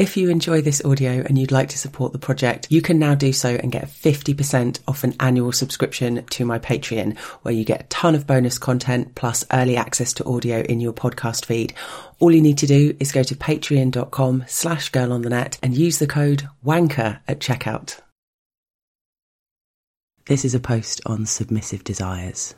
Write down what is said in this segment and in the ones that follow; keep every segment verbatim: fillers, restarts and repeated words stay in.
If you enjoy this audio and you'd like to support the project, you can now do so and get fifty percent off an annual subscription to my Patreon, where you get a ton of bonus content plus early access to audio in your podcast feed. All you need to do is go to patreon.com slash girl on the net and use the code WANKER at checkout. This is a post on submissive desires.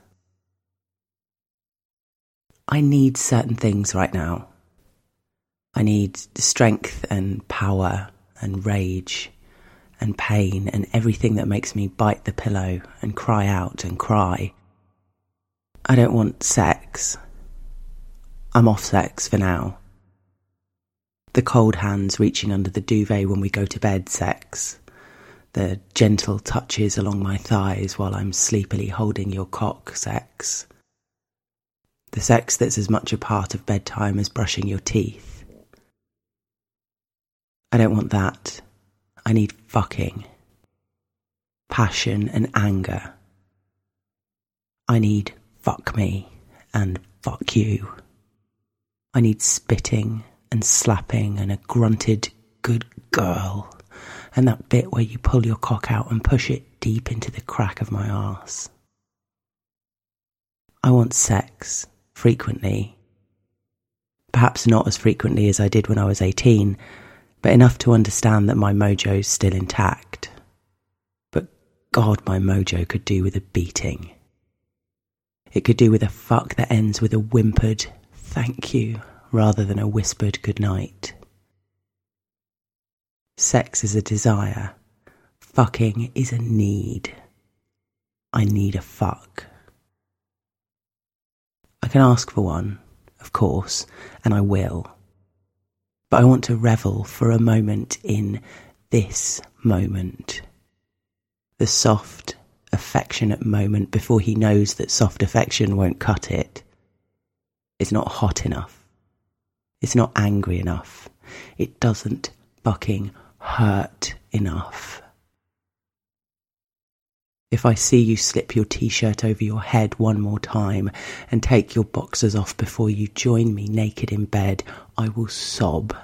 I need certain things right now. I need strength and power and rage and pain and everything that makes me bite the pillow and cry out and cry. I don't want sex. I'm off sex for now. The cold hands reaching under the duvet when we go to bed sex. The gentle touches along my thighs while I'm sleepily holding your cock sex. The sex that's as much a part of bedtime as brushing your teeth. I don't want that. I need fucking. Passion and anger. I need fuck me and fuck you. I need spitting and slapping and a grunted good girl and that bit where you pull your cock out and push it deep into the crack of my arse. I want sex frequently. Perhaps not as frequently as I did when I was eighteen, but enough to understand that my mojo's still intact. But God, my mojo could do with a beating. It could do with a fuck that ends with a whimpered thank you rather than a whispered goodnight. Sex is a desire. Fucking is a need. I need a fuck. I can ask for one, of course, and I will. But I want to revel for a moment in this moment. The soft, affectionate moment before he knows that soft affection won't cut it. It's not hot enough. It's not angry enough. It doesn't fucking hurt enough. If I see you slip your t-shirt over your head one more time and take your boxers off before you join me naked in bed, I will sob.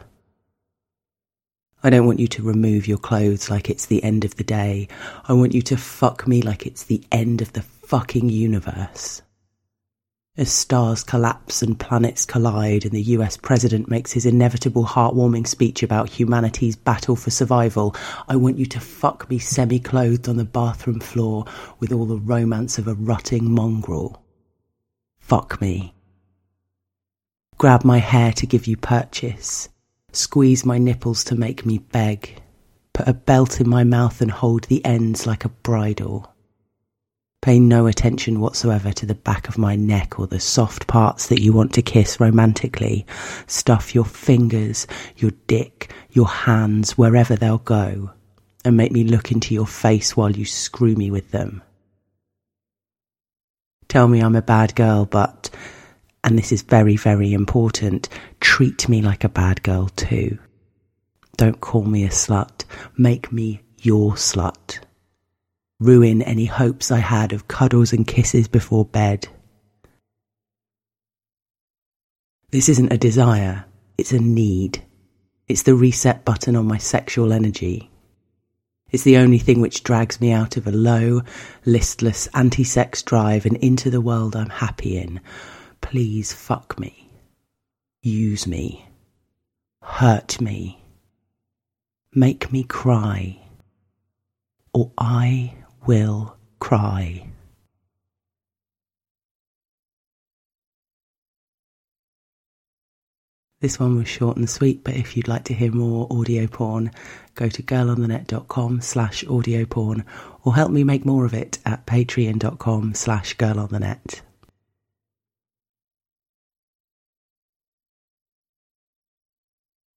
I don't want you to remove your clothes like it's the end of the day. I want you to fuck me like it's the end of the fucking universe. As stars collapse and planets collide and the U S president makes his inevitable heartwarming speech about humanity's battle for survival, I want you to fuck me semi-clothed on the bathroom floor with all the romance of a rutting mongrel. Fuck me. Grab my hair to give you purchase. Squeeze my nipples to make me beg. Put a belt in my mouth and hold the ends like a bridle. Pay no attention whatsoever to the back of my neck or the soft parts that you want to kiss romantically. Stuff your fingers, your dick, your hands, wherever they'll go, and make me look into your face while you screw me with them. Tell me I'm a bad girl, but, and this is very, very important, treat me like a bad girl too. Don't call me a slut. Make me your slut. Ruin any hopes I had of cuddles and kisses before bed. This isn't a desire, it's a need. It's the reset button on my sexual energy. It's the only thing which drags me out of a low, listless, anti-sex drive and into the world I'm happy in. Please fuck me. Use me. Hurt me. Make me cry. Or I will cry. This one was short and sweet, but if you'd like to hear more audio porn, go to girlonthenet.com slash audio porn or help me make more of it at patreon.com slash girlonthenet.